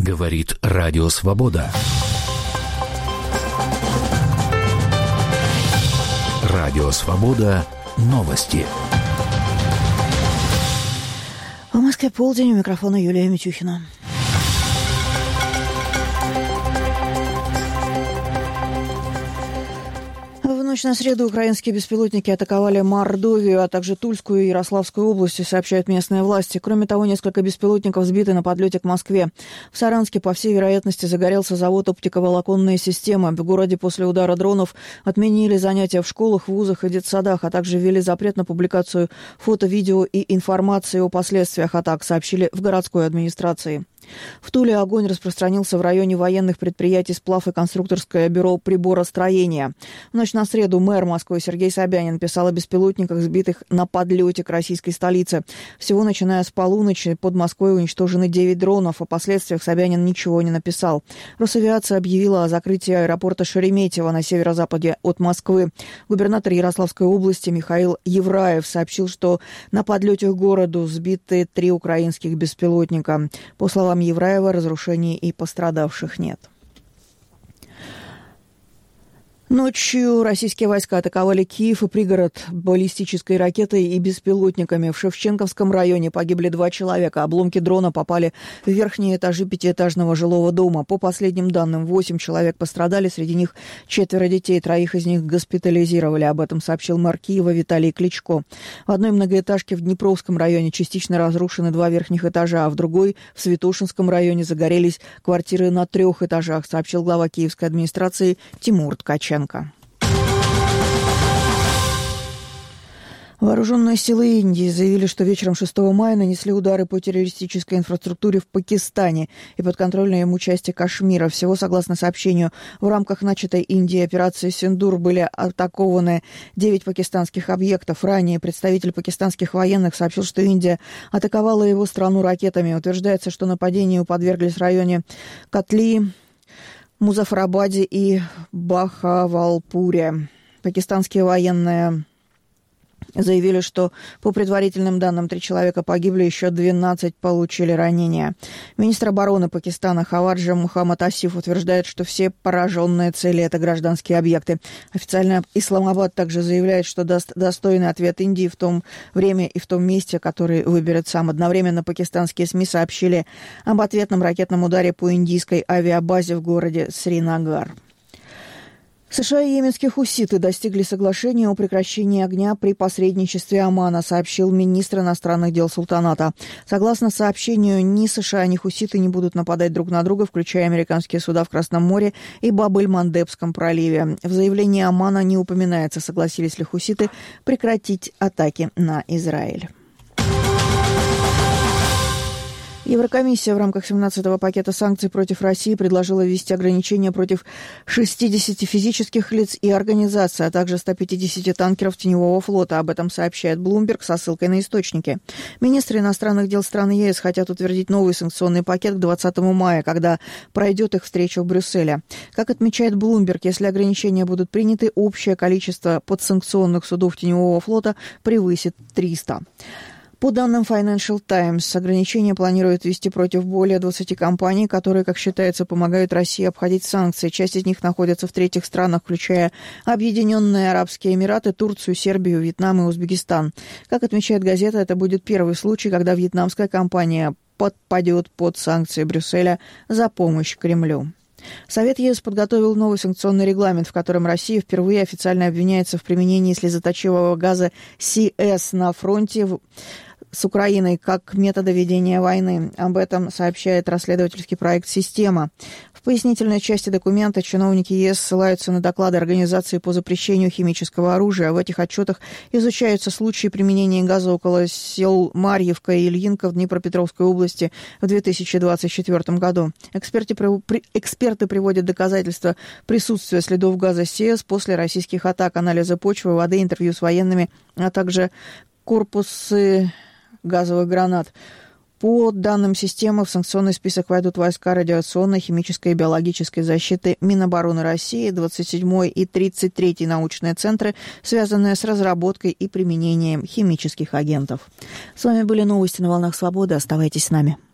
Говорит Радио Свобода. Радио Свобода. Новости. В Москве полдень. У микрофона Юлия Митюхина. В ночь на среду украинские беспилотники атаковали Мордовию, а также Тульскую и Ярославскую области, сообщают местные власти. Кроме того, несколько беспилотников сбиты на подлете к Москве. В Саранске, по всей вероятности, загорелся завод оптиковолоконные системы. В городе после удара дронов отменили занятия в школах, вузах и детсадах, а также ввели запрет на публикацию фото, видео и информации о последствиях атак, сообщили в городской администрации. В Туле огонь распространился в районе военных предприятий «Сплав» и конструкторское бюро приборостроения. В ночь на среду мэр Москвы Сергей Собянин писал о беспилотниках, сбитых на подлете к российской столице. Всего, начиная с полуночи, под Москвой уничтожены 9 дронов. О последствиях Собянин ничего не написал. Росавиация объявила о закрытии аэропорта Шереметьево на северо-западе от Москвы. Губернатор Ярославской области Михаил Евраев сообщил, что на подлете к городу сбиты 3 украинских беспилотника. По словам Евраева, разрушений и пострадавших нет. Ночью российские войска атаковали Киев и пригород баллистической ракетой и беспилотниками. В Шевченковском районе погибли 2 человека. Обломки дрона попали в верхние этажи 5-этажного жилого дома. По последним данным, 8 человек пострадали, среди них 4 детей, 3 из них госпитализировали. Об этом сообщил мэр Киева Виталий Кличко. В одной многоэтажке в Днепровском районе частично разрушены 2 верхних этажа, а в другой, в Святошинском районе, загорелись квартиры на 3 этажах, сообщил глава киевской администрации Тимур Ткаченко. Вооруженные силы Индии заявили, что вечером 6 мая нанесли удары по террористической инфраструктуре в Пакистане и подконтрольной ему части Кашмира. Всего, согласно сообщению, в рамках начатой Индией операции «Синдур» были атакованы 9 пакистанских объектов. Ранее представитель пакистанских военных сообщил, что Индия атаковала его страну ракетами. Утверждается, что нападению подверглись в районе Катли, Музаффарабаде и Бахавалпуре. Пакистанские военные заявили, что по предварительным данным 3 человека погибли, еще 12 получили ранения. Министр обороны Пакистана Хаваджа Мухаммад Асиф утверждает, что все пораженные цели – это гражданские объекты. Официально Исламабад также заявляет, что даст достойный ответ Индии в том время и в том месте, который выберет сам. Одновременно пакистанские СМИ сообщили об ответном ракетном ударе по индийской авиабазе в городе Сринагар. США и йеменские хуситы достигли соглашения о прекращении огня при посредничестве Омана, сообщил министр иностранных дел султаната. Согласно сообщению, ни США, ни хуситы не будут нападать друг на друга, включая американские суда в Красном море и Баб-эль-Мандебском проливе. В заявлении Омана не упоминается, согласились ли хуситы прекратить атаки на Израиль. Еврокомиссия в рамках 17-го пакета санкций против России предложила ввести ограничения против 60 физических лиц и организаций, а также 150 танкеров теневого флота. Об этом сообщает Bloomberg со ссылкой на источники. Министры иностранных дел стран ЕС хотят утвердить новый санкционный пакет к 20 мая, когда пройдет их встреча в Брюсселе. Как отмечает Bloomberg, если ограничения будут приняты, общее количество подсанкционных судов теневого флота превысит 300. По данным Financial Times, ограничения планируют ввести против более 20 компаний, которые, как считается, помогают России обходить санкции. Часть из них находится в третьих странах, включая Объединенные Арабские Эмираты, Турцию, Сербию, Вьетнам и Узбекистан. Как отмечает газета, это будет первый случай, когда вьетнамская компания подпадет под санкции Брюсселя за помощь Кремлю. Совет ЕС подготовил новый санкционный регламент, в котором Россия впервые официально обвиняется в применении слезоточивого газа CS на фронте с Украиной как метода ведения войны. Об этом сообщает расследовательский проект «Система». В пояснительной части документа чиновники ЕС ссылаются на доклады Организации по запрещению химического оружия. В этих отчетах изучаются случаи применения газа около сел Марьевка и Ильинка в Днепропетровской области в 2024 году. Эксперты приводят доказательства присутствия следов газа CS после российских атак, анализа почвы, воды, интервью с военными, а также корпусы газовых гранат. По данным системы, в санкционный список войдут войска радиационной, химической и биологической защиты Минобороны России, 27-й и 33-й научные центры, связанные с разработкой и применением химических агентов. С вами были новости на «Волнах Свободы». Оставайтесь с нами.